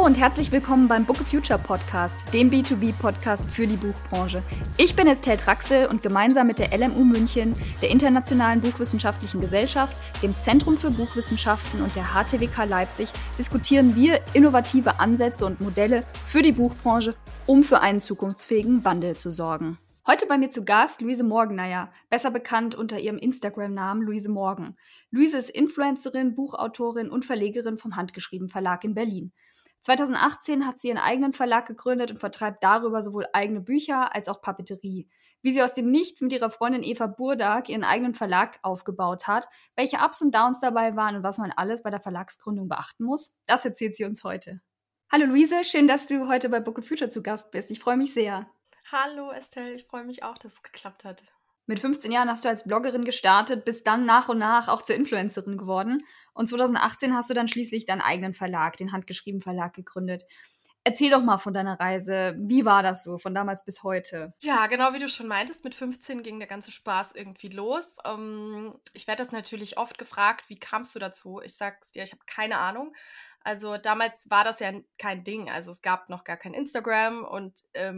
und herzlich willkommen beim Book a Future Podcast, dem B2B-Podcast für die Buchbranche. Ich bin Estelle Traxel und gemeinsam mit der LMU München, der Internationalen Buchwissenschaftlichen Gesellschaft, dem Zentrum für Buchwissenschaften und der HTWK Leipzig diskutieren wir innovative Ansätze und Modelle für die Buchbranche, um für einen zukunftsfähigen Wandel zu sorgen. Heute bei mir zu Gast Luise Morgennayer, besser bekannt unter ihrem Instagram-Namen Luise Morgen. Luise ist Influencerin, Buchautorin und Verlegerin vom Handgeschrieben Verlag in Berlin. 2018 hat sie ihren eigenen Verlag gegründet und vertreibt darüber sowohl eigene Bücher als auch Papeterie. Wie sie aus dem Nichts mit ihrer Freundin Eva Burdak ihren eigenen Verlag aufgebaut hat, welche Ups und Downs dabei waren und was man alles bei der Verlagsgründung beachten muss, das erzählt sie uns heute. Hallo Luise, schön, dass du heute bei Book a Future zu Gast bist. Ich freue mich sehr. Hallo Estelle, ich freue mich auch, dass es geklappt hat. Mit 15 Jahren hast du als Bloggerin gestartet, bist dann nach und nach auch zur Influencerin geworden. Und 2018 hast du dann schließlich deinen eigenen Verlag, den Handgeschrieben Verlag, gegründet. Erzähl doch mal von deiner Reise. Wie war das so, von damals bis heute? Ja, genau wie du schon meintest, mit 15 ging der ganze Spaß irgendwie los. Ich werde das natürlich oft gefragt, wie kamst du dazu? Ich sag's dir, ich habe keine Ahnung. Also damals war das ja kein Ding. Also es gab noch gar kein Instagram und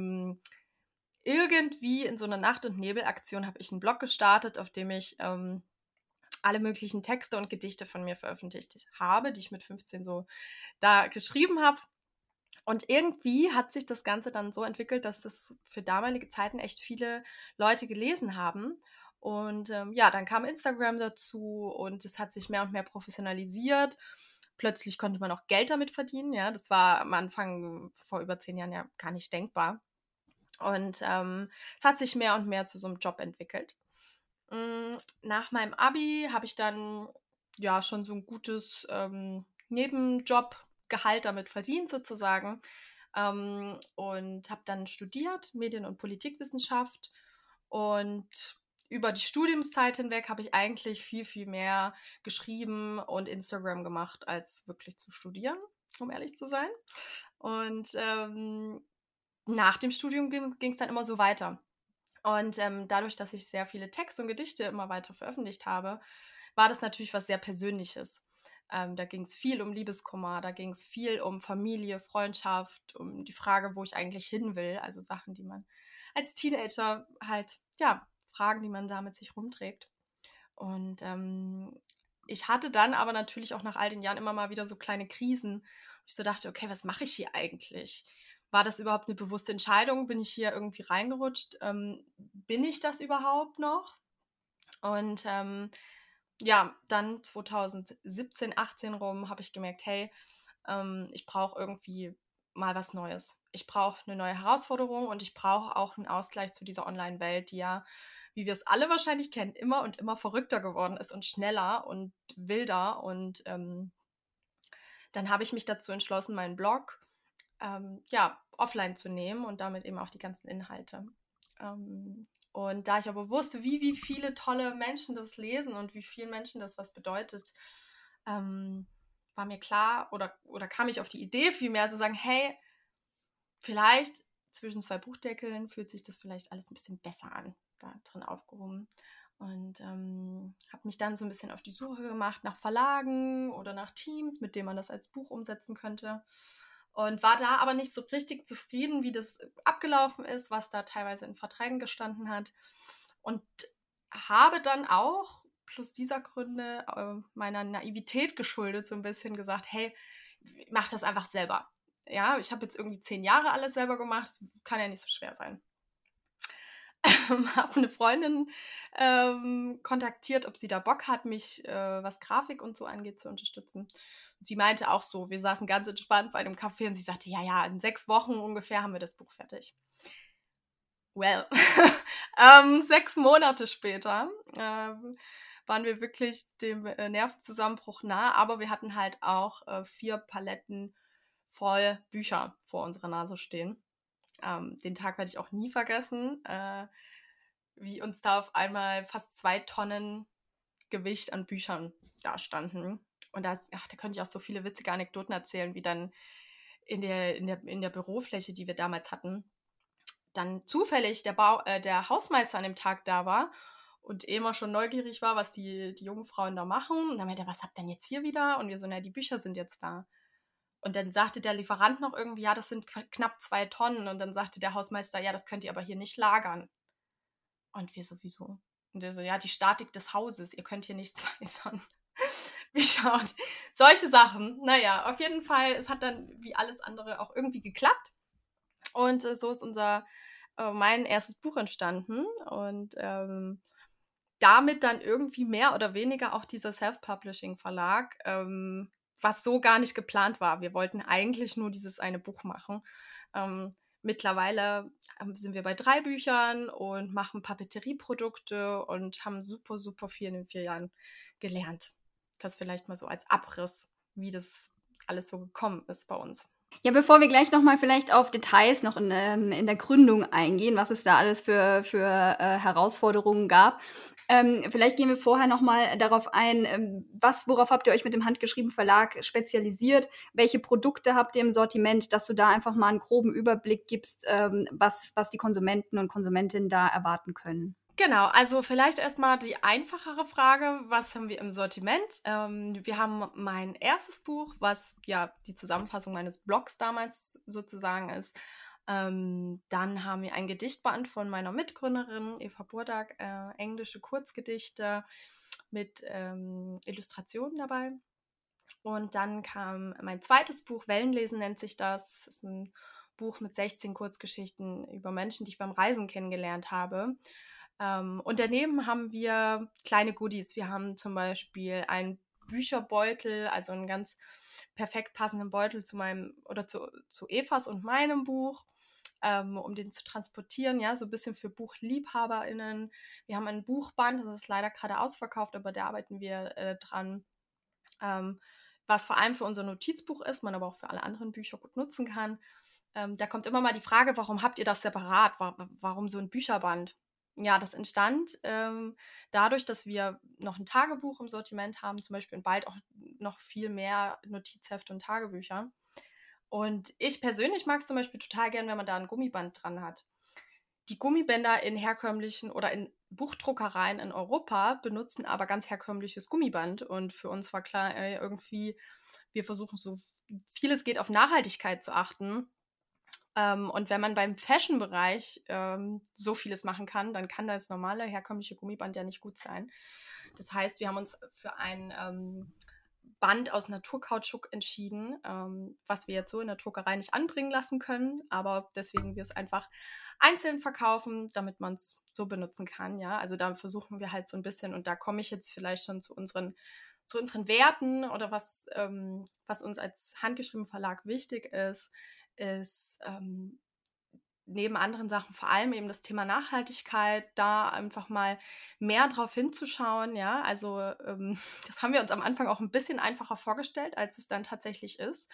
irgendwie in so einer Nacht- und Nebel-Aktion habe ich einen Blog gestartet, auf dem ich alle möglichen Texte und Gedichte von mir veröffentlicht habe, die ich mit 15 so da geschrieben habe. Und irgendwie hat sich das Ganze dann so entwickelt, dass das für damalige Zeiten echt viele Leute gelesen haben. Und ja, dann kam Instagram dazu und es hat sich mehr und mehr professionalisiert. Plötzlich konnte man auch Geld damit verdienen. Ja, das war am Anfang vor über 10 Jahren ja gar nicht denkbar. Und es hat sich mehr und mehr zu so einem Job entwickelt. Nach meinem Abi habe ich dann ja schon so ein gutes Nebenjobgehalt damit verdient sozusagen und habe dann studiert, Medien- und Politikwissenschaft, und über die Studiumszeit hinweg habe ich eigentlich viel, viel mehr geschrieben und Instagram gemacht, als wirklich zu studieren, um ehrlich zu sein. Und nach dem Studium ging es dann immer so weiter. Und dadurch, dass ich sehr viele Texte und Gedichte immer weiter veröffentlicht habe, war das natürlich was sehr Persönliches. Da ging es viel um Liebeskummer, da ging es viel um Familie, Freundschaft, um die Frage, wo ich eigentlich hin will. Also Sachen, die man als Teenager halt, ja, Fragen, die man da mit sich rumträgt. Und ich hatte dann aber natürlich auch nach all den Jahren immer mal wieder so kleine Krisen, wo ich so dachte, okay, was mache ich hier eigentlich? War das überhaupt eine bewusste Entscheidung? Bin ich hier irgendwie reingerutscht? Bin ich das überhaupt noch? Und ja, dann 2017, 18 rum habe ich gemerkt, hey, ich brauche irgendwie mal was Neues. Ich brauche eine neue Herausforderung und ich brauche auch einen Ausgleich zu dieser Online-Welt, die ja, wie wir es alle wahrscheinlich kennen, immer und immer verrückter geworden ist und schneller und wilder. Und dann habe ich mich dazu entschlossen, meinen Blog ja, offline zu nehmen und damit eben auch die ganzen Inhalte. Und da ich aber wusste, wie viele tolle Menschen das lesen und wie vielen Menschen das was bedeutet, war mir klar oder kam ich auf die Idee vielmehr zu sagen, hey, vielleicht zwischen zwei Buchdeckeln fühlt sich das vielleicht alles ein bisschen besser an, da drin aufgehoben. Und habe mich dann so ein bisschen auf die Suche gemacht nach Verlagen oder nach Teams, mit denen man das als Buch umsetzen könnte. Und war da aber nicht so richtig zufrieden, wie das abgelaufen ist, was da teilweise in Verträgen gestanden hat. Und habe dann auch, plus dieser Gründe, meiner Naivität geschuldet, so ein bisschen gesagt, hey, mach das einfach selber. Ja, ich habe jetzt irgendwie 10 Jahre alles selber gemacht, kann ja nicht so schwer sein. Habe eine Freundin kontaktiert, ob sie da Bock hat, mich, was Grafik und so angeht, zu unterstützen. Und sie meinte auch so, wir saßen ganz entspannt bei einem Café und sie sagte, ja, in 6 Wochen ungefähr haben wir das Buch fertig. Well, 6 Monate später waren wir wirklich dem Nervenzusammenbruch nah, aber wir hatten halt auch 4 Paletten voll Bücher vor unserer Nase stehen. Den Tag werde ich auch nie vergessen, wie uns da auf einmal fast 2 Tonnen Gewicht an Büchern da standen. Und da könnte ich auch so viele witzige Anekdoten erzählen, wie dann in der Bürofläche, die wir damals hatten, dann zufällig der Hausmeister an dem Tag da war und immer schon neugierig war, was die jungen Frauen da machen. Und dann meinte er, was habt ihr denn jetzt hier wieder? Und wir so, na, die Bücher sind jetzt da. Und dann sagte der Lieferant noch irgendwie, ja, das sind knapp 2 Tonnen. Und dann sagte der Hausmeister, ja, das könnt ihr aber hier nicht lagern. Und wir sowieso. Und der so, ja, die Statik des Hauses, ihr könnt hier nicht 2 Tonnen. Wie schaut. Solche Sachen. Naja, auf jeden Fall, es hat dann wie alles andere auch irgendwie geklappt. Und so ist mein erstes Buch entstanden. Und damit dann irgendwie mehr oder weniger auch dieser Self-Publishing-Verlag, was so gar nicht geplant war. Wir wollten eigentlich nur dieses eine Buch machen. Mittlerweile sind wir bei 3 Büchern und machen Papeterieprodukte und haben super, super viel in den 4 Jahren gelernt. Das vielleicht mal so als Abriss, wie das alles so gekommen ist bei uns. Ja, bevor wir gleich nochmal vielleicht auf Details noch in der Gründung eingehen, was es da alles für Herausforderungen gab, vielleicht gehen wir vorher nochmal darauf ein, worauf habt ihr euch mit dem handgeschriebenen Verlag spezialisiert? Welche Produkte habt ihr im Sortiment, dass du da einfach mal einen groben Überblick gibst, was die Konsumenten und Konsumentinnen da erwarten können? Genau, also vielleicht erstmal die einfachere Frage, was haben wir im Sortiment? Wir haben mein erstes Buch, was ja die Zusammenfassung meines Blogs damals sozusagen ist. Dann haben wir ein Gedichtband von meiner Mitgründerin Eva Burdak, englische Kurzgedichte mit Illustrationen dabei. Und dann kam mein zweites Buch, Wellenlesen nennt sich das. Das ist ein Buch mit 16 Kurzgeschichten über Menschen, die ich beim Reisen kennengelernt habe. Und daneben haben wir kleine Goodies. Wir haben zum Beispiel einen Bücherbeutel, also einen ganz perfekt passenden Beutel zu Evas und meinem Buch, um den zu transportieren, ja, so ein bisschen für BuchliebhaberInnen. Wir haben ein Buchband, das ist leider gerade ausverkauft, aber da arbeiten wir dran, was vor allem für unser Notizbuch ist, man aber auch für alle anderen Bücher gut nutzen kann. Da kommt immer mal die Frage, warum habt ihr das separat? Warum so ein Bücherband? Ja, das entstand dadurch, dass wir noch ein Tagebuch im Sortiment haben, zum Beispiel, und bald auch noch viel mehr Notizhefte und Tagebücher. Und ich persönlich mag es zum Beispiel total gern, wenn man da ein Gummiband dran hat. Die Gummibänder in herkömmlichen oder in Buchdruckereien in Europa benutzen aber ganz herkömmliches Gummiband. Und für uns war klar, irgendwie, wir versuchen so viel es geht auf Nachhaltigkeit zu achten. Und wenn man beim Fashion-Bereich so vieles machen kann, dann kann das normale, herkömmliche Gummiband ja nicht gut sein. Das heißt, wir haben uns für ein Band aus Naturkautschuk entschieden, was wir jetzt so in der Druckerei nicht anbringen lassen können, aber deswegen wir es einfach einzeln verkaufen, damit man es so benutzen kann. Ja? Also da versuchen wir halt so ein bisschen, und da komme ich jetzt vielleicht schon zu unseren Werten oder was uns als handgeschriebener Verlag wichtig ist neben anderen Sachen vor allem eben das Thema Nachhaltigkeit, da einfach mal mehr drauf hinzuschauen, ja, also das haben wir uns am Anfang auch ein bisschen einfacher vorgestellt, als es dann tatsächlich ist,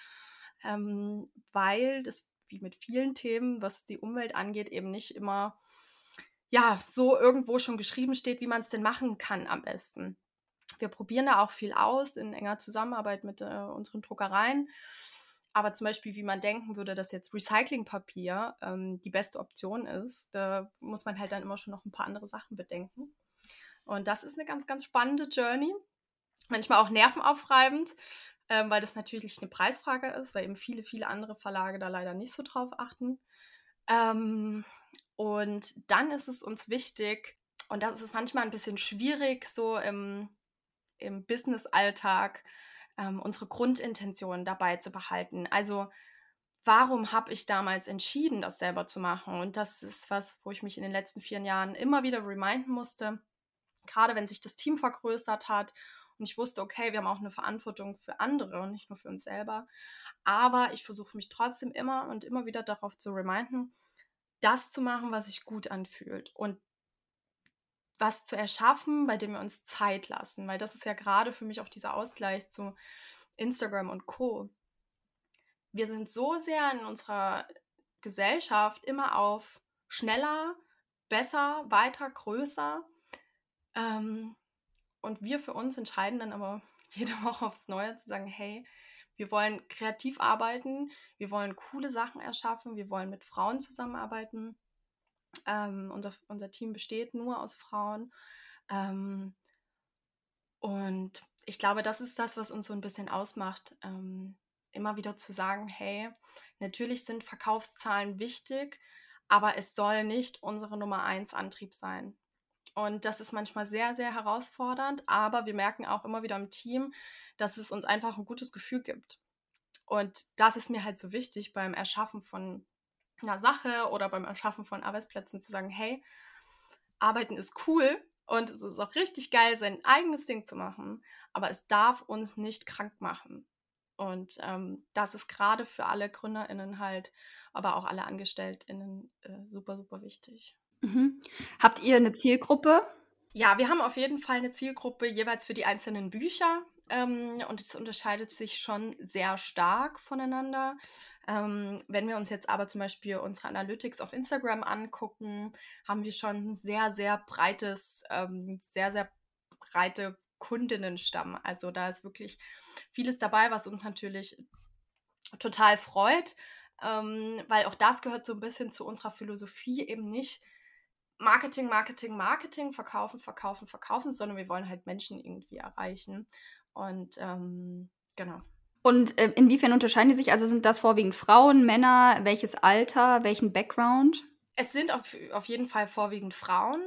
weil das wie mit vielen Themen, was die Umwelt angeht, eben nicht immer ja so irgendwo schon geschrieben steht, wie man es denn machen kann am besten. Wir probieren da auch viel aus in enger Zusammenarbeit mit unseren Druckereien. Aber zum Beispiel, wie man denken würde, dass jetzt Recyclingpapier die beste Option ist, da muss man halt dann immer schon noch ein paar andere Sachen bedenken. Und das ist eine ganz, ganz spannende Journey. Manchmal auch nervenaufreibend, weil das natürlich eine Preisfrage ist, weil eben viele, viele andere Verlage da leider nicht so drauf achten. Und dann ist es uns wichtig, und das ist manchmal ein bisschen schwierig, so im Business-Alltag unsere Grundintention dabei zu behalten. Also warum habe ich damals entschieden, das selber zu machen? Und das ist was, wo ich mich in den letzten 4 Jahren immer wieder reminden musste, gerade wenn sich das Team vergrößert hat und ich wusste, okay, wir haben auch eine Verantwortung für andere und nicht nur für uns selber. Aber ich versuche mich trotzdem immer und immer wieder darauf zu reminden, das zu machen, was sich gut anfühlt und was zu erschaffen, bei dem wir uns Zeit lassen, weil das ist ja gerade für mich auch dieser Ausgleich zu Instagram und Co. Wir sind so sehr in unserer Gesellschaft immer auf schneller, besser, weiter, größer. Und wir für uns entscheiden dann aber jede Woche aufs Neue zu sagen, hey, wir wollen kreativ arbeiten, wir wollen coole Sachen erschaffen, wir wollen mit Frauen zusammenarbeiten. Unser Team besteht nur aus Frauen. Und ich glaube, das ist das, was uns so ein bisschen ausmacht, immer wieder zu sagen, hey, natürlich sind Verkaufszahlen wichtig, aber es soll nicht unsere Nummer 1 Antrieb sein. Und das ist manchmal sehr, sehr herausfordernd, aber wir merken auch immer wieder im Team, dass es uns einfach ein gutes Gefühl gibt. Und das ist mir halt so wichtig beim Erschaffen von einer Sache oder beim Erschaffen von Arbeitsplätzen zu sagen, hey, Arbeiten ist cool und es ist auch richtig geil, sein eigenes Ding zu machen, aber es darf uns nicht krank machen. Und das ist gerade für alle GründerInnen halt, aber auch alle AngestelltInnen super, super wichtig. Mhm. Habt ihr eine Zielgruppe? Ja, wir haben auf jeden Fall eine Zielgruppe jeweils für die einzelnen Bücher und es unterscheidet sich schon sehr stark voneinander. Wenn wir uns jetzt aber zum Beispiel unsere Analytics auf Instagram angucken, haben wir schon ein sehr, sehr breites, sehr, sehr breite Kundinnenstamm. Also da ist wirklich vieles dabei, was uns natürlich total freut, weil auch das gehört so ein bisschen zu unserer Philosophie, eben nicht Marketing, Marketing, Marketing, verkaufen, verkaufen, verkaufen, sondern wir wollen halt Menschen irgendwie erreichen. Und genau. Und inwiefern unterscheiden die sich? Also sind das vorwiegend Frauen, Männer, welches Alter, welchen Background? Es sind auf jeden Fall vorwiegend Frauen.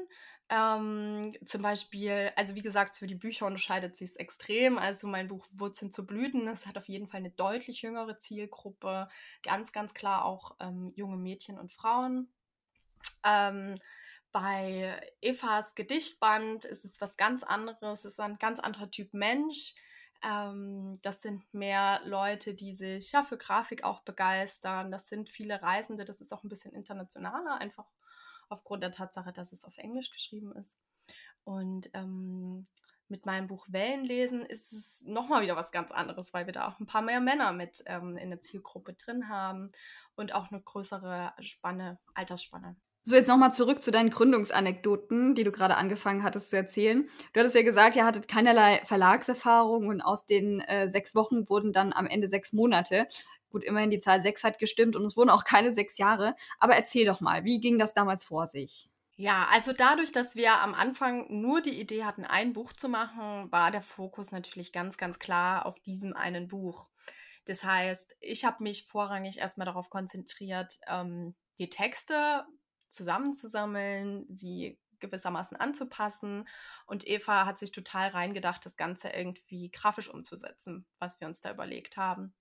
Zum Beispiel, also wie gesagt, für die Bücher unterscheidet sich es extrem. Also mein Buch Wurzeln zu Blüten, das hat auf jeden Fall eine deutlich jüngere Zielgruppe. Ganz, ganz klar auch junge Mädchen und Frauen. Ähm, bei Evas Gedichtband ist es was ganz anderes. Es ist ein ganz anderer Typ Mensch. Das sind mehr Leute, die sich ja für Grafik auch begeistern. Das sind viele Reisende. Das ist auch ein bisschen internationaler, einfach aufgrund der Tatsache, dass es auf Englisch geschrieben ist. Und mit meinem Buch Wellenlesen ist es nochmal wieder was ganz anderes, weil wir da auch ein paar mehr Männer mit in der Zielgruppe drin haben und auch eine größere Altersspanne. So, jetzt nochmal zurück zu deinen Gründungsanekdoten, die du gerade angefangen hattest zu erzählen. Du hattest ja gesagt, ihr hattet keinerlei Verlagserfahrung und aus den 6 Wochen wurden dann am Ende 6 Monate. Gut, immerhin die Zahl 6 hat gestimmt und es wurden auch keine 6 Jahre. Aber erzähl doch mal, wie ging das damals vor sich? Ja, also dadurch, dass wir am Anfang nur die Idee hatten, ein Buch zu machen, war der Fokus natürlich ganz, ganz klar auf diesem einen Buch. Das heißt, ich habe mich vorrangig erstmal darauf konzentriert, die Texte zusammenzusammeln, sie gewissermaßen anzupassen. Und Eva hat sich total reingedacht, das Ganze irgendwie grafisch umzusetzen, was wir uns da überlegt haben.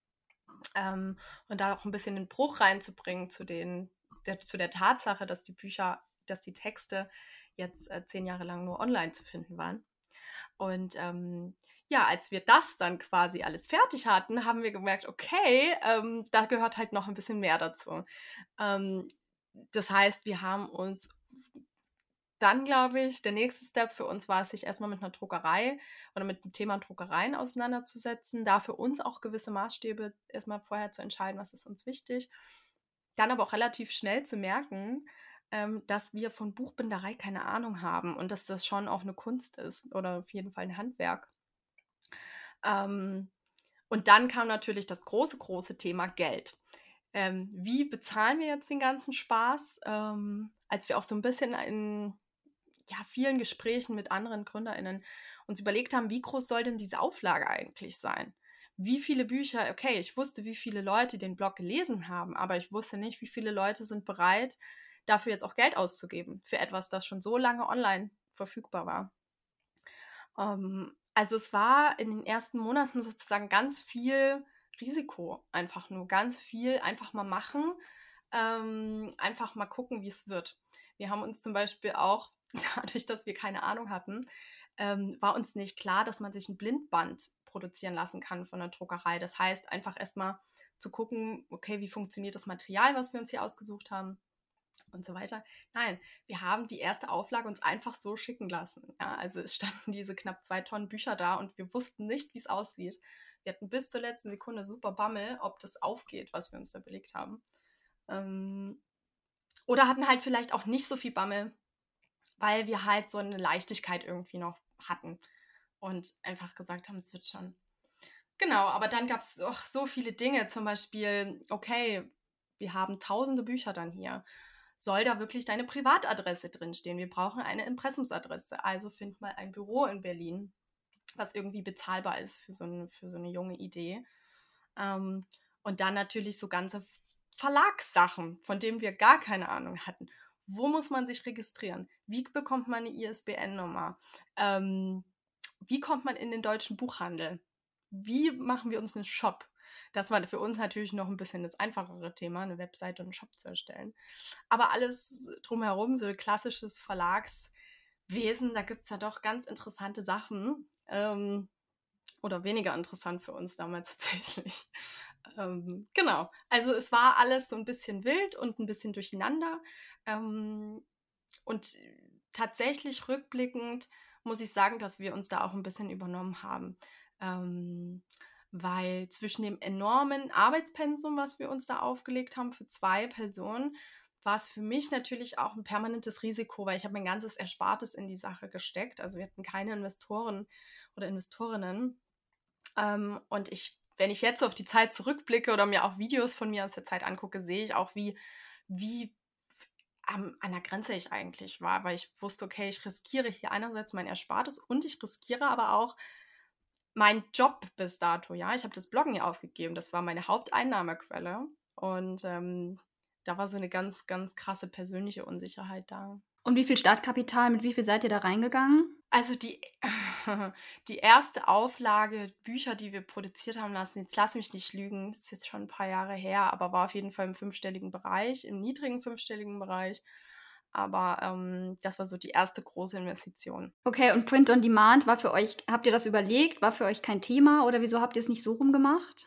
Und da auch ein bisschen den Bruch reinzubringen zu der Tatsache, dass die Texte jetzt 10 Jahre lang nur online zu finden waren. Und ja, als wir das dann quasi alles fertig hatten, haben wir gemerkt, okay, da gehört halt noch ein bisschen mehr dazu. Ähm, Das heißt, wir haben uns dann, glaube ich, der nächste Step für uns war es, sich erstmal mit einer Druckerei oder mit dem Thema Druckereien auseinanderzusetzen, da für uns auch gewisse Maßstäbe erstmal vorher zu entscheiden, was ist uns wichtig. Dann aber auch relativ schnell zu merken, dass wir von Buchbinderei keine Ahnung haben und dass das schon auch eine Kunst ist oder auf jeden Fall ein Handwerk. Ähm, und dann kam natürlich das große, große Thema Geld. Wie bezahlen wir jetzt den ganzen Spaß? Als wir auch so ein bisschen in ja, vielen Gesprächen mit anderen GründerInnen uns überlegt haben, wie groß soll denn diese Auflage eigentlich sein? Wie viele Bücher, okay, ich wusste, wie viele Leute den Blog gelesen haben, aber ich wusste nicht, wie viele Leute sind bereit, dafür jetzt auch Geld auszugeben, für etwas, das schon so lange online verfügbar war. Also es war in den ersten Monaten sozusagen ganz viel Risiko, einfach nur ganz viel einfach mal machen, einfach mal gucken, wie es wird. Wir haben uns zum Beispiel auch, dadurch, dass wir keine Ahnung hatten, war uns nicht klar, dass man sich ein Blindband produzieren lassen kann von der Druckerei. Das heißt, einfach erstmal zu gucken, okay, wie funktioniert das Material, was wir uns hier ausgesucht haben und so weiter. Nein, wir haben die erste Auflage uns einfach so schicken lassen. Ja, also es standen diese knapp 2 Tonnen Bücher da und wir wussten nicht, wie es aussieht. Wir hatten bis zur letzten Sekunde super Bammel, ob das aufgeht, was wir uns da belegt haben. Oder hatten halt vielleicht auch nicht so viel Bammel, weil wir halt so eine Leichtigkeit irgendwie noch hatten und einfach gesagt haben, es wird schon. Genau, aber dann gab es so viele Dinge, zum Beispiel, okay, wir haben tausende Bücher dann hier. Soll da wirklich deine Privatadresse drinstehen? Wir brauchen eine Impressumsadresse. Also find mal ein Büro in Berlin, was irgendwie bezahlbar ist für so eine junge Idee. Und dann natürlich so ganze Verlagssachen, von denen wir gar keine Ahnung hatten. Wo muss man sich registrieren? Wie bekommt man eine ISBN-Nummer? Wie kommt man in den deutschen Buchhandel? Wie machen wir uns einen Shop? Das war für uns natürlich noch ein bisschen das einfachere Thema, eine Webseite und einen Shop zu erstellen. Aber alles drumherum, so klassisches Verlagswesen, da gibt es ja doch ganz interessante Sachen. Oder weniger interessant für uns damals tatsächlich. Genau, also es war alles so ein bisschen wild und ein bisschen durcheinander. Und tatsächlich rückblickend muss ich sagen, dass wir uns da auch ein bisschen übernommen haben. Weil zwischen dem enormen Arbeitspensum, was wir uns da aufgelegt haben für 2 Personen, war es für mich natürlich auch ein permanentes Risiko, weil ich habe mein ganzes Erspartes in die Sache gesteckt. Also wir hatten keine Investoren oder Investorinnen. Und wenn ich jetzt auf die Zeit zurückblicke oder mir auch Videos von mir aus der Zeit angucke, sehe ich auch, wie an der Grenze ich eigentlich war, weil ich wusste, okay, ich riskiere hier einerseits mein Erspartes und ich riskiere aber auch meinen Job bis dato, ja. Ich habe das Bloggen ja aufgegeben, das war meine Haupteinnahmequelle und da war so eine ganz, ganz krasse persönliche Unsicherheit da. Und wie viel Startkapital, mit wie viel seid ihr da reingegangen? Also die erste Auflage Bücher, die wir produziert haben lassen, jetzt lass mich nicht lügen, ist jetzt schon ein paar Jahre her, aber war auf jeden Fall im 5-stelligen Bereich, im niedrigen 5-stelligen Bereich. Aber das war so die erste große Investition. Okay, und Print on Demand war für euch, habt ihr das überlegt? War für euch kein Thema oder wieso habt ihr es nicht so rumgemacht?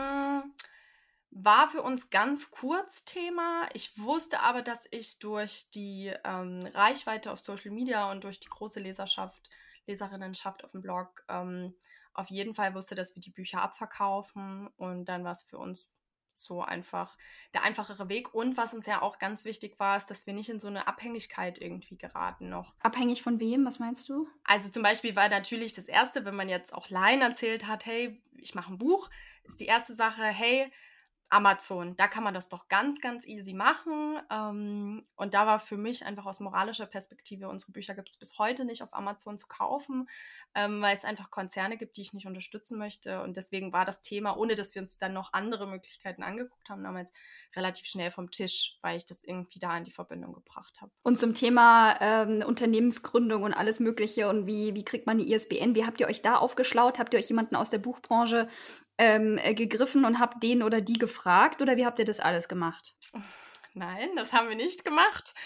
War für uns ganz kurz Thema. Ich wusste aber, dass ich durch die Reichweite auf Social Media und durch die große Leserinnenschaft auf dem Blog auf jeden Fall wusste, dass wir die Bücher abverkaufen. Und dann war es für uns so einfach der einfachere Weg. Und was uns ja auch ganz wichtig war, ist, dass wir nicht in so eine Abhängigkeit irgendwie geraten noch. Abhängig von wem? Was meinst du? Also zum Beispiel war natürlich das Erste, wenn man jetzt auch Laien erzählt hat, hey, ich mache ein Buch, ist die erste Sache, hey, Amazon, da kann man das doch ganz, ganz easy machen. Und da war für mich einfach aus moralischer Perspektive, unsere Bücher gibt es bis heute nicht auf Amazon zu kaufen, weil es einfach Konzerne gibt, die ich nicht unterstützen möchte. Und deswegen war das Thema, ohne dass wir uns dann noch andere Möglichkeiten angeguckt haben, damals relativ schnell vom Tisch, weil ich das irgendwie da in die Verbindung gebracht habe. Und zum Thema Unternehmensgründung und alles Mögliche und wie kriegt man die ISBN? Wie habt ihr euch da aufgeschlaut? Habt ihr euch jemanden aus der Buchbranche gegriffen und habt den oder die gefragt? Oder wie habt ihr das alles gemacht? Nein, das haben wir nicht gemacht.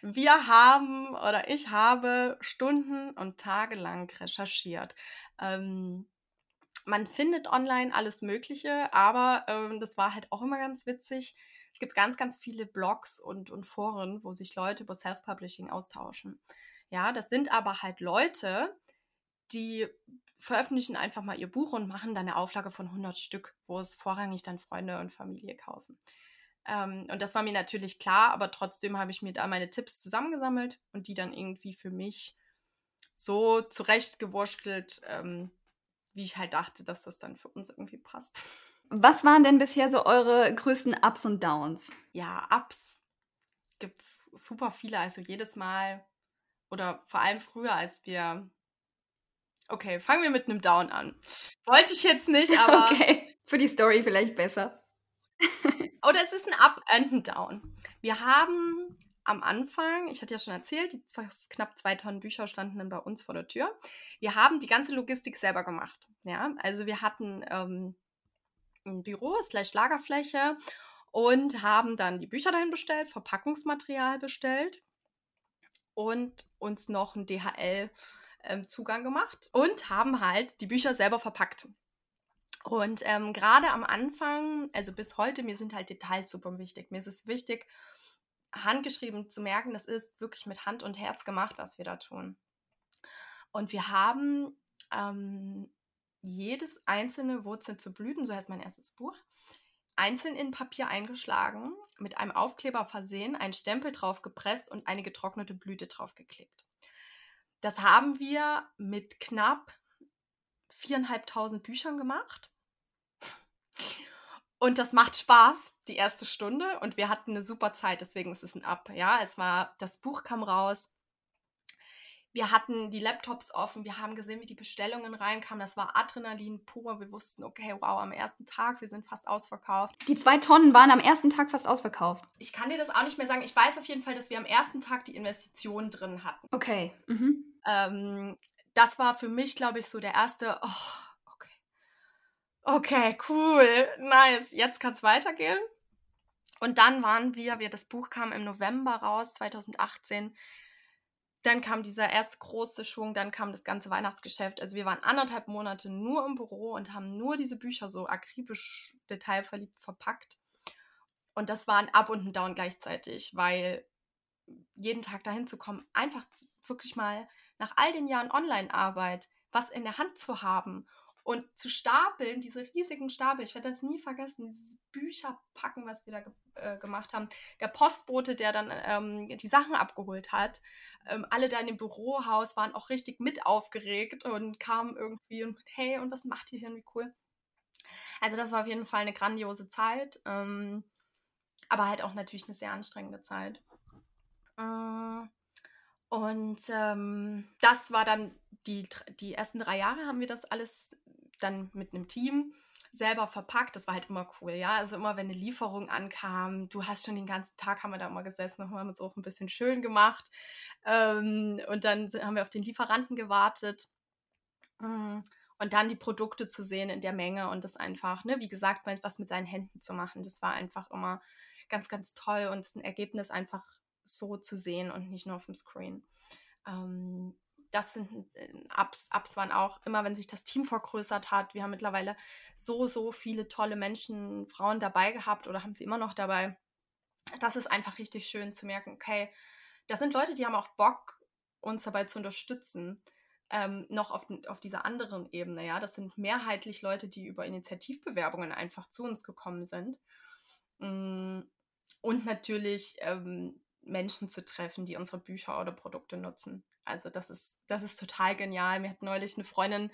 Ich habe Stunden und Tage lang recherchiert. Man findet online alles Mögliche, aber das war halt auch immer ganz witzig. Es gibt ganz, ganz viele Blogs und Foren, wo sich Leute über Self-Publishing austauschen. Ja, das sind aber halt Leute, die veröffentlichen einfach mal ihr Buch und machen dann eine Auflage von 100 Stück, wo es vorrangig dann Freunde und Familie kaufen. Und das war mir natürlich klar, aber trotzdem habe ich mir da meine Tipps zusammengesammelt und die dann irgendwie für mich so zurechtgewurschtelt, wie ich halt dachte, dass das dann für uns irgendwie passt. Was waren denn bisher so eure größten Ups und Downs? Ja, Ups gibt es super viele. Also jedes Mal oder vor allem früher, als wir... Okay, fangen wir mit einem Down an. Wollte ich jetzt nicht, aber... Okay, für die Story vielleicht besser. Oder es ist ein Up and ein Down. Wir haben am Anfang, ich hatte ja schon erzählt, die knapp 2 Tonnen Bücher standen dann bei uns vor der Tür. Wir haben die ganze Logistik selber gemacht. Ja? Also wir hatten ein Büro / Lagerfläche und haben dann die Bücher dahin bestellt, Verpackungsmaterial bestellt und uns noch einen DHL-Zugang gemacht und haben halt die Bücher selber verpackt. Und gerade am Anfang, also bis heute, mir sind halt Details super wichtig. Mir ist es wichtig, handgeschrieben zu merken, das ist wirklich mit Hand und Herz gemacht, was wir da tun. Und wir haben jedes einzelne Wurzel zu Blüten, so heißt mein erstes Buch, einzeln in Papier eingeschlagen, mit einem Aufkleber versehen, einen Stempel drauf gepresst und eine getrocknete Blüte drauf geklebt. Das haben wir mit knapp 4.500 Büchern gemacht. Und das macht Spaß, die erste Stunde. Und wir hatten eine super Zeit, deswegen ist es ein Up. Ja, das Buch kam raus. wir hatten die Laptops offen, wir haben gesehen, wie die Bestellungen reinkamen. Das war Adrenalin pur. Wir wussten, okay, wow, am ersten Tag, wir sind fast ausverkauft. Die 2 Tonnen waren am ersten Tag fast ausverkauft. Ich kann dir das auch nicht mehr sagen. Ich weiß auf jeden Fall, dass wir am ersten Tag die Investition drin hatten. Okay. Das war für mich, glaube ich, so der erste, okay, cool, nice, jetzt kann es weitergehen. Und dann das Buch kam im November raus, 2018. Dann kam dieser erste große Schwung, dann kam das ganze Weihnachtsgeschäft. Also wir waren 1,5 Monate nur im Büro und haben nur diese Bücher so akribisch detailverliebt verpackt. Und das war ein Up und ein Down gleichzeitig, weil jeden Tag dahin zu kommen, einfach wirklich mal nach all den Jahren Online-Arbeit was in der Hand zu haben und zu stapeln, diese riesigen Stapel, ich werde das nie vergessen, diese Bücher packen, was wir da gemacht haben. Der Postbote, der dann die Sachen abgeholt hat, alle da in dem Bürohaus waren auch richtig mit aufgeregt und kamen irgendwie und hey, und was macht ihr hier, wie cool. Also das war auf jeden Fall eine grandiose Zeit, aber halt auch natürlich eine sehr anstrengende Zeit. Und das war dann die ersten 3 Jahre haben wir das alles dann mit einem Team selber verpackt. Das war halt immer cool, ja. Also immer, wenn eine Lieferung ankam, du hast schon den ganzen Tag, haben wir da immer gesessen und haben uns auch ein bisschen schön gemacht. Und dann haben wir auf den Lieferanten gewartet. Und dann die Produkte zu sehen in der Menge und das einfach, ne, wie gesagt, mal was mit seinen Händen zu machen. Das war einfach immer ganz, ganz toll und ein Ergebnis einfach so zu sehen und nicht nur auf dem Screen. Das sind Ups. Ups waren auch immer, wenn sich das Team vergrößert hat. Wir haben mittlerweile so viele tolle Menschen, Frauen dabei gehabt oder haben sie immer noch dabei. Das ist einfach richtig schön zu merken, okay, das sind Leute, die haben auch Bock, uns dabei zu unterstützen. Noch auf dieser anderen Ebene, ja. Das sind mehrheitlich Leute, die über Initiativbewerbungen einfach zu uns gekommen sind. Und natürlich Menschen zu treffen, die unsere Bücher oder Produkte nutzen. Also das ist total genial. Mir hat neulich eine Freundin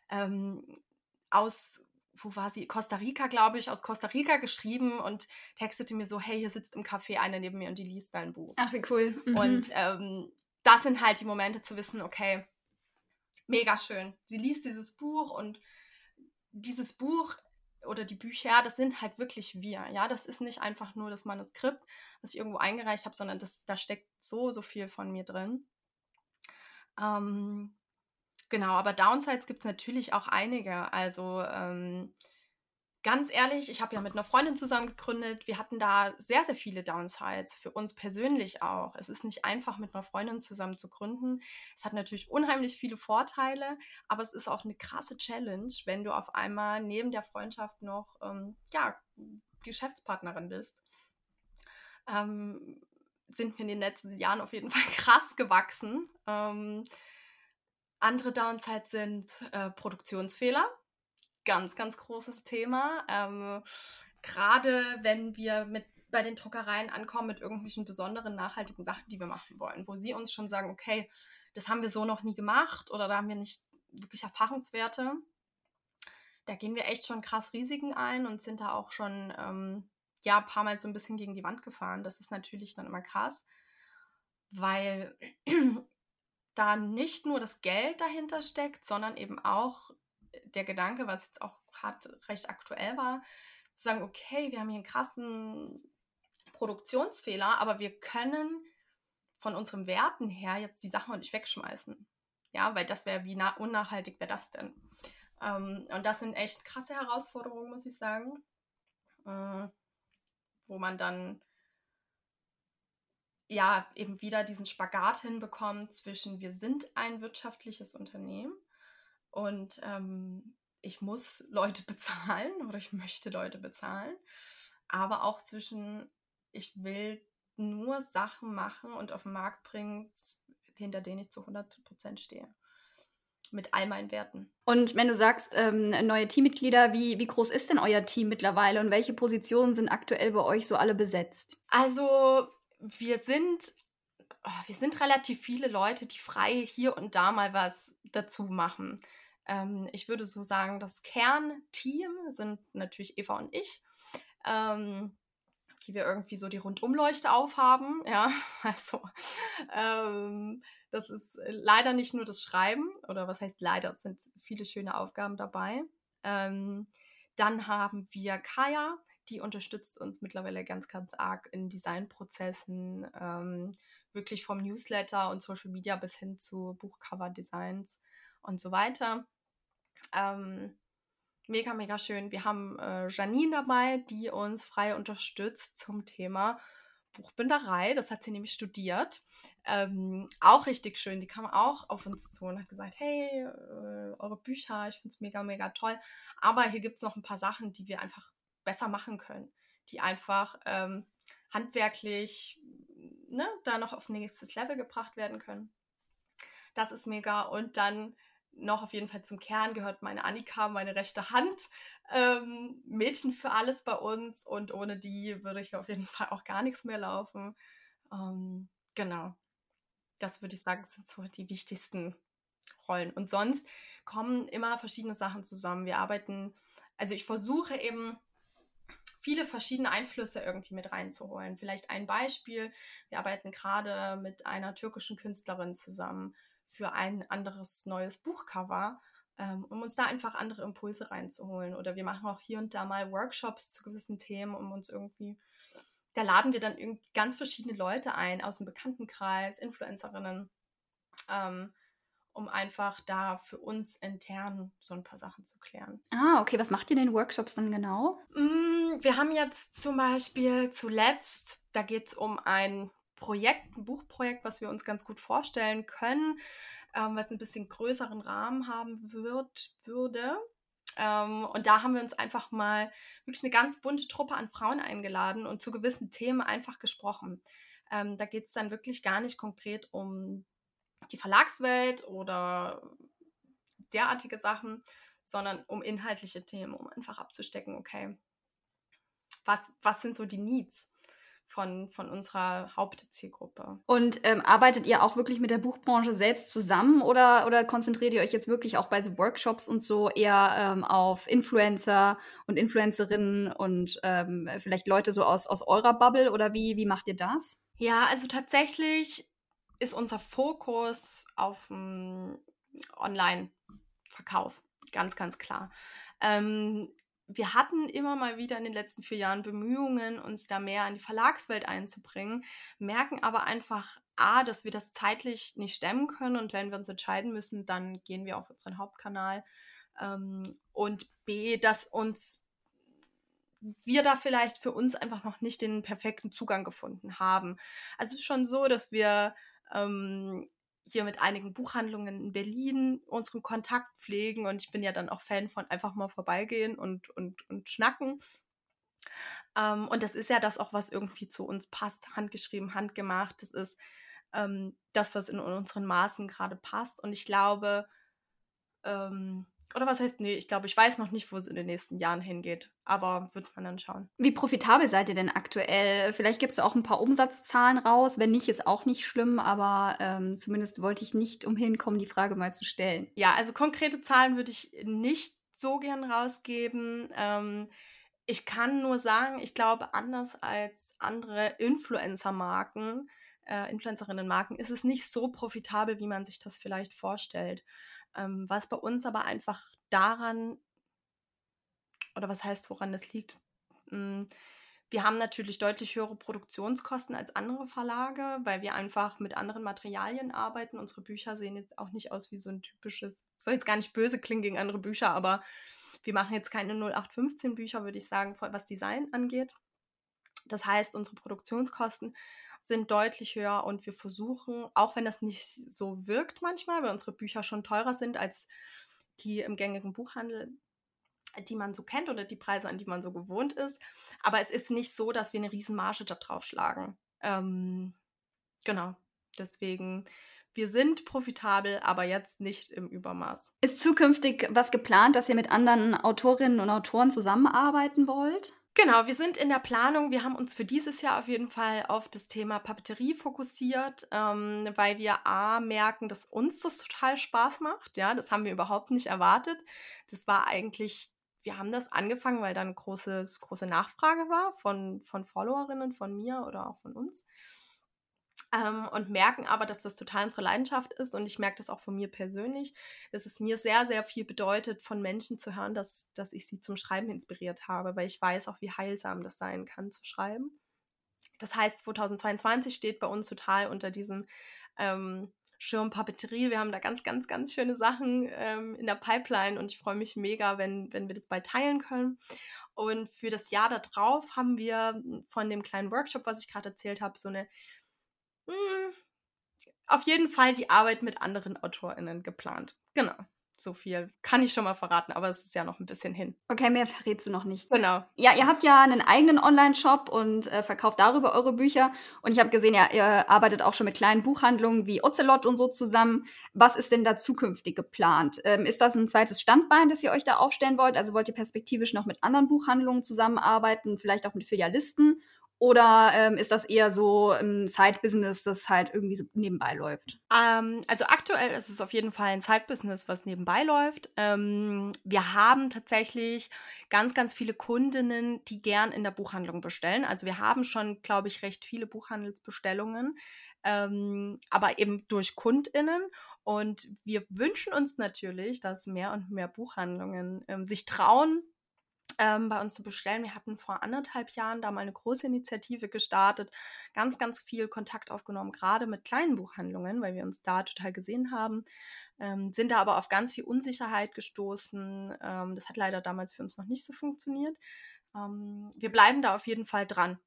wo war sie? Costa Rica, glaube ich, aus Costa Rica geschrieben und textete mir so, hey, hier sitzt im Café eine neben mir und die liest dein Buch. Ach, wie cool. Und das sind halt die Momente zu wissen, okay, mega schön. Sie liest dieses Buch und dieses Buch oder die Bücher, das sind halt wirklich wir, ja, das ist nicht einfach nur das Manuskript, was ich irgendwo eingereicht habe, sondern da steckt so viel von mir drin. Genau, aber Downsides gibt es natürlich auch einige, also ganz ehrlich, ich habe ja mit einer Freundin zusammen gegründet. Wir hatten da sehr, sehr viele Downsides, für uns persönlich auch. Es ist nicht einfach, mit einer Freundin zusammen zu gründen. Es hat natürlich unheimlich viele Vorteile, aber es ist auch eine krasse Challenge, wenn du auf einmal neben der Freundschaft noch Geschäftspartnerin bist. Sind wir in den letzten Jahren auf jeden Fall krass gewachsen. Andere Downsides sind Produktionsfehler. Ganz, ganz großes Thema. Gerade wenn wir bei den Druckereien ankommen mit irgendwelchen besonderen, nachhaltigen Sachen, die wir machen wollen, wo sie uns schon sagen, okay, das haben wir so noch nie gemacht oder da haben wir nicht wirklich Erfahrungswerte. Da gehen wir echt schon krass Risiken ein und sind da auch schon ein paar Mal so ein bisschen gegen die Wand gefahren. Das ist natürlich dann immer krass, weil da nicht nur das Geld dahinter steckt, sondern eben auch der Gedanke, was jetzt auch gerade recht aktuell war, zu sagen, okay, wir haben hier einen krassen Produktionsfehler, aber wir können von unseren Werten her jetzt die Sachen nicht wegschmeißen. Ja, weil das wäre, wie unnachhaltig wäre das denn? Und das sind echt krasse Herausforderungen, muss ich sagen, wo man dann ja eben wieder diesen Spagat hinbekommt zwischen, wir sind ein wirtschaftliches Unternehmen und ich muss Leute bezahlen oder ich möchte Leute bezahlen, aber auch zwischen, ich will nur Sachen machen und auf den Markt bringen, hinter denen ich zu 100% stehe. Mit all meinen Werten. Und wenn du sagst, neue Teammitglieder, wie groß ist denn euer Team mittlerweile und welche Positionen sind aktuell bei euch so alle besetzt? Also wir sind relativ viele Leute, die frei hier und da mal was dazu machen. Ich würde so sagen, das Kernteam sind natürlich Eva und ich. die wir irgendwie so die Rundumleuchte aufhaben. Ja, also das ist leider nicht nur das Schreiben, oder was heißt leider, es sind viele schöne Aufgaben dabei. Dann haben wir Kaya, die unterstützt uns mittlerweile ganz, ganz arg in Designprozessen, wirklich vom Newsletter und Social Media bis hin zu Buchcover-Designs und so weiter. Mega, mega schön. Wir haben Janine dabei, die uns frei unterstützt zum Thema Buchbinderei. Das hat sie nämlich studiert. Auch richtig schön. Die kam auch auf uns zu und hat gesagt, hey, eure Bücher, ich finde es mega, mega toll. Aber hier gibt es noch ein paar Sachen, die wir einfach besser machen können. Die einfach handwerklich da noch auf ein nächstes Level gebracht werden können. Das ist mega. Und dann noch auf jeden Fall zum Kern gehört meine Annika, meine rechte Hand. Mädchen für alles bei uns. Und ohne die würde hier auf jeden Fall auch gar nichts mehr laufen. Genau. Das würde ich sagen, sind so die wichtigsten Rollen. Und sonst kommen immer verschiedene Sachen zusammen. Also ich versuche eben viele verschiedene Einflüsse irgendwie mit reinzuholen. Vielleicht ein Beispiel. Wir arbeiten gerade mit einer türkischen Künstlerin zusammen für ein anderes neues Buchcover, um uns da einfach andere Impulse reinzuholen. Oder wir machen auch hier und da mal Workshops zu gewissen Themen, da laden wir dann irgendwie ganz verschiedene Leute ein aus dem Bekanntenkreis, Influencerinnen, um einfach da für uns intern so ein paar Sachen zu klären. Ah, okay. Was macht ihr in den Workshops dann genau? Wir haben jetzt zum Beispiel zuletzt, da geht es um ein Buchprojekt, was wir uns ganz gut vorstellen können, was ein bisschen größeren Rahmen haben würde. Und da haben wir uns einfach mal wirklich eine ganz bunte Truppe an Frauen eingeladen und zu gewissen Themen einfach gesprochen. Da geht es dann wirklich gar nicht konkret um die Verlagswelt oder derartige Sachen, sondern um inhaltliche Themen, um einfach abzustecken, okay, was sind so die Needs von unserer Hauptzielgruppe. Und arbeitet ihr auch wirklich mit der Buchbranche selbst zusammen oder konzentriert ihr euch jetzt wirklich auch bei so Workshops und so eher auf Influencer und Influencerinnen und vielleicht Leute so aus eurer Bubble oder wie macht ihr das? Ja, also tatsächlich ist unser Fokus auf Online-Verkauf, ganz, ganz klar. Wir hatten immer mal wieder in den letzten 4 Jahren Bemühungen, uns da mehr in die Verlagswelt einzubringen, merken aber einfach, A, dass wir das zeitlich nicht stemmen können und wenn wir uns entscheiden müssen, dann gehen wir auf unseren Hauptkanal. Und B, dass wir da vielleicht für uns einfach noch nicht den perfekten Zugang gefunden haben. Also es ist schon so, dass wir hier mit einigen Buchhandlungen in Berlin unseren Kontakt pflegen und ich bin ja dann auch Fan von einfach mal vorbeigehen und schnacken. Und das ist ja das auch, was irgendwie zu uns passt, handgeschrieben, handgemacht. Das ist das, was in unseren Maßen gerade passt und ich glaube, oder was heißt, nee, ich glaube, ich weiß noch nicht, wo es in den nächsten Jahren hingeht, aber wird man dann schauen. Wie profitabel seid ihr denn aktuell? Vielleicht gibst du auch ein paar Umsatzzahlen raus. Wenn nicht, ist auch nicht schlimm, aber zumindest wollte ich nicht umhin kommen, die Frage mal zu stellen. Ja, also konkrete Zahlen würde ich nicht so gern rausgeben. Ich kann nur sagen, ich glaube, anders als andere Influencer-Marken, Influencerinnen-Marken, ist es nicht so profitabel, wie man sich das vielleicht vorstellt. Was bei uns aber einfach daran, oder was heißt, woran das liegt? Wir haben natürlich deutlich höhere Produktionskosten als andere Verlage, weil wir einfach mit anderen Materialien arbeiten. Unsere Bücher sehen jetzt auch nicht aus wie so ein typisches, soll jetzt gar nicht böse klingen gegen andere Bücher, aber wir machen jetzt keine 0815 Bücher, würde ich sagen, was Design angeht. Das heißt, unsere Produktionskosten sind deutlich höher und wir versuchen, auch wenn das nicht so wirkt manchmal, weil unsere Bücher schon teurer sind als die im gängigen Buchhandel, die man so kennt oder die Preise, an die man so gewohnt ist. Aber es ist nicht so, dass wir eine riesen Marge da drauf schlagen. Genau, deswegen, wir sind profitabel, aber jetzt nicht im Übermaß. Ist zukünftig was geplant, dass ihr mit anderen Autorinnen und Autoren zusammenarbeiten wollt? Genau, wir sind in der Planung. Wir haben uns für dieses Jahr auf jeden Fall auf das Thema Papeterie fokussiert, weil wir merken, dass uns das total Spaß macht. Ja, das haben wir überhaupt nicht erwartet. Das war eigentlich, wir haben das angefangen, weil dann große Nachfrage war von Followerinnen von mir oder auch von uns. Und merken aber, dass das total unsere Leidenschaft ist und ich merke das auch von mir persönlich, dass es mir sehr, sehr viel bedeutet, von Menschen zu hören, dass ich sie zum Schreiben inspiriert habe, weil ich weiß auch, wie heilsam das sein kann, zu schreiben. Das heißt, 2022 steht bei uns total unter diesem Schirm Papeterie. Wir haben da ganz, ganz, ganz schöne Sachen in der Pipeline und ich freue mich mega, wenn wir das bald teilen können. Und für das Jahr darauf haben wir von dem kleinen Workshop, was ich gerade erzählt habe, so eine auf jeden Fall die Arbeit mit anderen AutorInnen geplant. Genau. So viel kann ich schon mal verraten, aber es ist ja noch ein bisschen hin. Okay, mehr verrätst du noch nicht. Genau. Ja, ihr habt ja einen eigenen Online-Shop und verkauft darüber eure Bücher. Und ich habe gesehen, ja, ihr arbeitet auch schon mit kleinen Buchhandlungen wie Ocelot und so zusammen. Was ist denn da zukünftig geplant? Ist das ein zweites Standbein, das ihr euch da aufstellen wollt? Also wollt ihr perspektivisch noch mit anderen Buchhandlungen zusammenarbeiten, vielleicht auch mit Filialisten? Oder ist das eher so ein Side-Business, das halt irgendwie so nebenbei läuft? Also aktuell ist es auf jeden Fall ein Side-Business, was nebenbei läuft. Wir haben tatsächlich ganz, ganz viele Kundinnen, die gern in der Buchhandlung bestellen. Also wir haben schon, glaube ich, recht viele Buchhandelsbestellungen, aber eben durch KundInnen. Und wir wünschen uns natürlich, dass mehr und mehr Buchhandlungen sich trauen, bei uns zu bestellen. Wir hatten vor 1,5 Jahren da mal eine große Initiative gestartet, ganz, ganz viel Kontakt aufgenommen, gerade mit kleinen Buchhandlungen, weil wir uns da total gesehen haben, sind da aber auf ganz viel Unsicherheit gestoßen. Das hat leider damals für uns noch nicht so funktioniert. Wir bleiben da auf jeden Fall dran.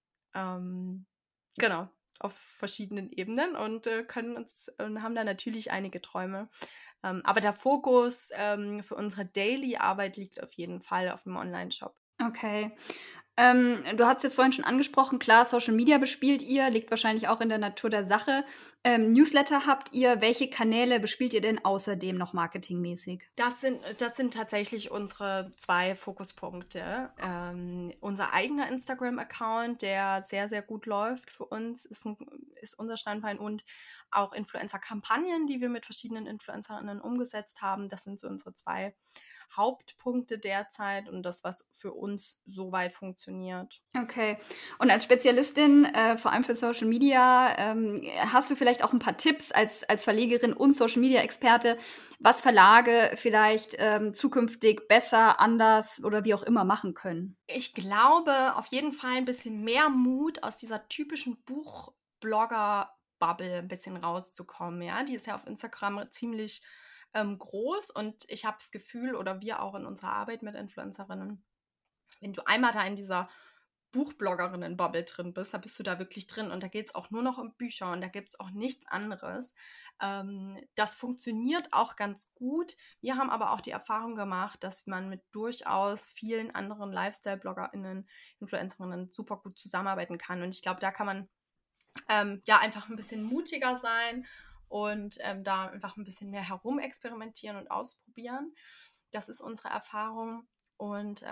Genau, auf verschiedenen Ebenen und haben da natürlich einige Träume. Aber der Fokus für unsere Daily-Arbeit liegt auf jeden Fall auf dem Online-Shop. Okay. Du hast jetzt vorhin schon angesprochen, klar, Social Media bespielt ihr, liegt wahrscheinlich auch in der Natur der Sache. Newsletter habt ihr. Welche Kanäle bespielt ihr denn außerdem noch marketingmäßig? Das sind tatsächlich unsere 2 Fokuspunkte. Unser eigener Instagram-Account, der sehr, sehr gut läuft für uns, ist unser Standbein und auch Influencer-Kampagnen, die wir mit verschiedenen InfluencerInnen umgesetzt haben. Das sind so unsere 2 Hauptpunkte derzeit und das, was für uns soweit funktioniert. Okay. Und als Spezialistin, vor allem für Social Media, hast du vielleicht auch ein paar Tipps als Verlegerin und Social Media Experte, was Verlage vielleicht zukünftig besser, anders oder wie auch immer machen können? Ich glaube, auf jeden Fall ein bisschen mehr Mut aus dieser typischen Buchblogger-Bubble ein bisschen rauszukommen, ja. Die ist ja auf Instagram ziemlich groß und ich habe das Gefühl, oder wir auch in unserer Arbeit mit Influencerinnen, wenn du einmal da in dieser Buchbloggerinnen-Bubble drin bist, da bist du da wirklich drin und da geht es auch nur noch um Bücher und da gibt es auch nichts anderes. Das funktioniert auch ganz gut. Wir haben aber auch die Erfahrung gemacht, dass man mit durchaus vielen anderen Lifestyle-BloggerInnen, Influencerinnen super gut zusammenarbeiten kann und ich glaube, da kann man ja einfach ein bisschen mutiger sein und da einfach ein bisschen mehr herumexperimentieren und ausprobieren. Das ist unsere Erfahrung und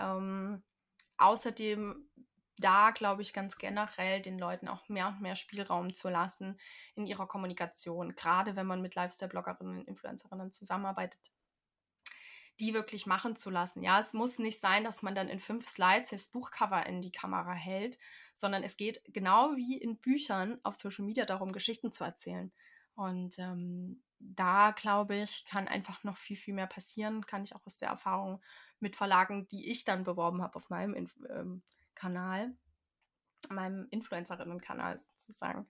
außerdem da, glaube ich, ganz generell den Leuten auch mehr und mehr Spielraum zu lassen in ihrer Kommunikation, gerade wenn man mit Lifestyle-Bloggerinnen und Influencerinnen zusammenarbeitet, die wirklich machen zu lassen. Ja, es muss nicht sein, dass man dann in 5 Slides das Buchcover in die Kamera hält, sondern es geht genau wie in Büchern auf Social Media darum, Geschichten zu erzählen. Und da, glaube ich, kann einfach noch viel, viel mehr passieren. Kann ich auch aus der Erfahrung mit Verlagen, die ich dann beworben habe auf meinem Kanal, meinem Influencerinnen-Kanal sozusagen,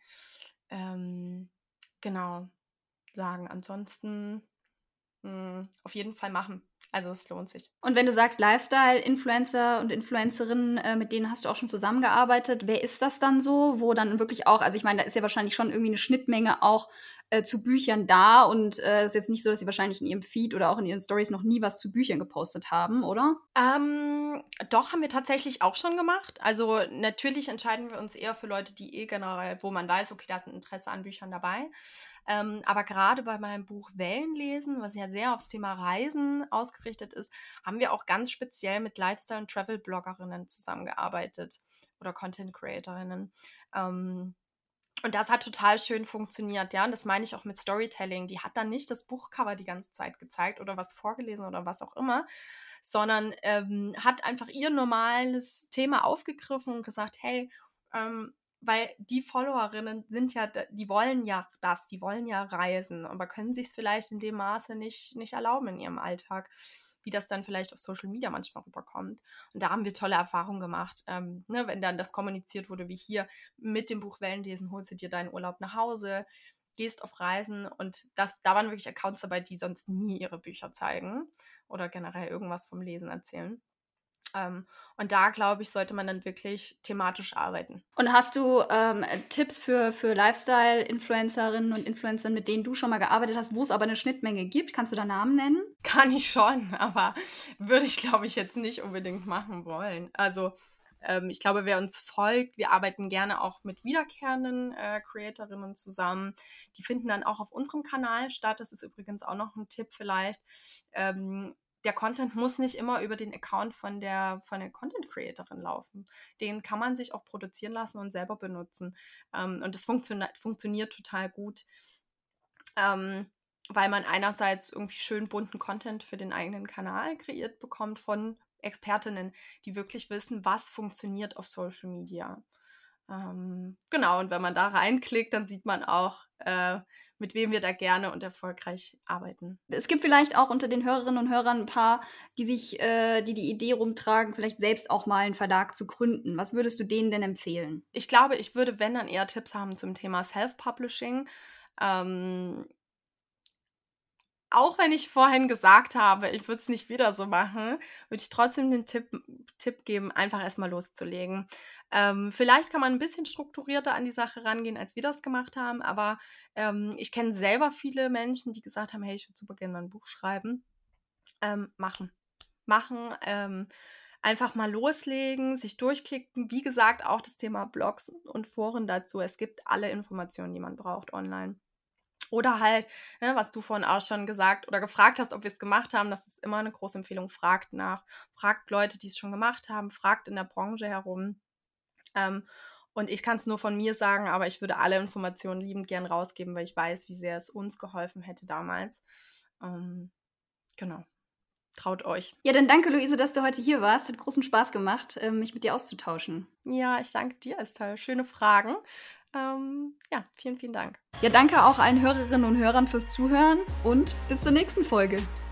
genau sagen. Ansonsten auf jeden Fall machen. Also es lohnt sich. Und wenn du sagst Lifestyle-Influencer und Influencerinnen, mit denen hast du auch schon zusammengearbeitet, wer ist das dann so? Wo dann wirklich auch, also ich meine, da ist ja wahrscheinlich schon irgendwie eine Schnittmenge auch zu Büchern da und ist jetzt nicht so, dass sie wahrscheinlich in ihrem Feed oder auch in ihren Stories noch nie was zu Büchern gepostet haben, oder? Doch, haben wir tatsächlich auch schon gemacht. Also natürlich entscheiden wir uns eher für Leute, die generell, wo man weiß, okay, da ist ein Interesse an Büchern dabei. Aber gerade bei meinem Buch Wellenlesen, was ja sehr aufs Thema Reisen ausgerichtet ist, haben wir auch ganz speziell mit Lifestyle- und Travel-Bloggerinnen zusammengearbeitet oder Content-Creatorinnen. Und das hat total schön funktioniert, ja. Und das meine ich auch mit Storytelling. Die hat dann nicht das Buchcover die ganze Zeit gezeigt oder was vorgelesen oder was auch immer, sondern hat einfach ihr normales Thema aufgegriffen und gesagt, hey, weil die Followerinnen sind ja, die wollen ja reisen, aber können sich es vielleicht in dem Maße nicht erlauben in ihrem Alltag, wie das dann vielleicht auf Social Media manchmal rüberkommt. Und da haben wir tolle Erfahrungen gemacht. Wenn dann das kommuniziert wurde, wie hier, mit dem Buch Wellenlesen holst du dir deinen Urlaub nach Hause, gehst auf Reisen, und da waren wirklich Accounts dabei, die sonst nie ihre Bücher zeigen oder generell irgendwas vom Lesen erzählen. Und da, glaube ich, sollte man dann wirklich thematisch arbeiten. Und hast du Tipps für Lifestyle-Influencerinnen und Influencer, mit denen du schon mal gearbeitet hast, wo es aber eine Schnittmenge gibt? Kannst du da Namen nennen? Kann ich schon, aber würde ich, glaube ich, jetzt nicht unbedingt machen wollen. Also ich glaube, wer uns folgt, wir arbeiten gerne auch mit wiederkehrenden Creatorinnen zusammen. Die finden dann auch auf unserem Kanal statt. Das ist übrigens auch noch ein Tipp vielleicht. Der Content muss nicht immer über den Account von der Content-Creatorin laufen. Den kann man sich auch produzieren lassen und selber benutzen. Und das funktioniert total gut, weil man einerseits irgendwie schön bunten Content für den eigenen Kanal kreiert bekommt von Expertinnen, die wirklich wissen, was funktioniert auf Social Media. Genau, und wenn man da reinklickt, dann sieht man auch, mit wem wir da gerne und erfolgreich arbeiten. Es gibt vielleicht auch unter den Hörerinnen und Hörern ein paar, die die Idee rumtragen, vielleicht selbst auch mal einen Verlag zu gründen. Was würdest du denen denn empfehlen? Ich glaube, ich würde, wenn, dann eher Tipps haben zum Thema Self-Publishing. Auch wenn ich vorhin gesagt habe, ich würde es nicht wieder so machen, würde ich trotzdem den Tipp geben, einfach erstmal loszulegen. Vielleicht kann man ein bisschen strukturierter an die Sache rangehen, als wir das gemacht haben, aber ich kenne selber viele Menschen, die gesagt haben, hey, ich würde super gerne mal ein Buch schreiben. Machen. Einfach mal loslegen, sich durchklicken. Wie gesagt, auch das Thema Blogs und Foren dazu. Es gibt alle Informationen, die man braucht online. Oder halt, was du vorhin auch schon gesagt oder gefragt hast, ob wir es gemacht haben, das ist immer eine große Empfehlung. Fragt nach, fragt Leute, die es schon gemacht haben, fragt in der Branche herum. Und ich kann es nur von mir sagen, aber ich würde alle Informationen liebend gern rausgeben, weil ich weiß, wie sehr es uns geholfen hätte damals. Genau. Traut euch. Ja, dann danke, Luise, dass du heute hier warst. Hat großen Spaß gemacht, mich mit dir auszutauschen. Ja, ich danke dir, Estelle. Schöne Fragen. Vielen, vielen Dank. Ja, danke auch allen Hörerinnen und Hörern fürs Zuhören und bis zur nächsten Folge.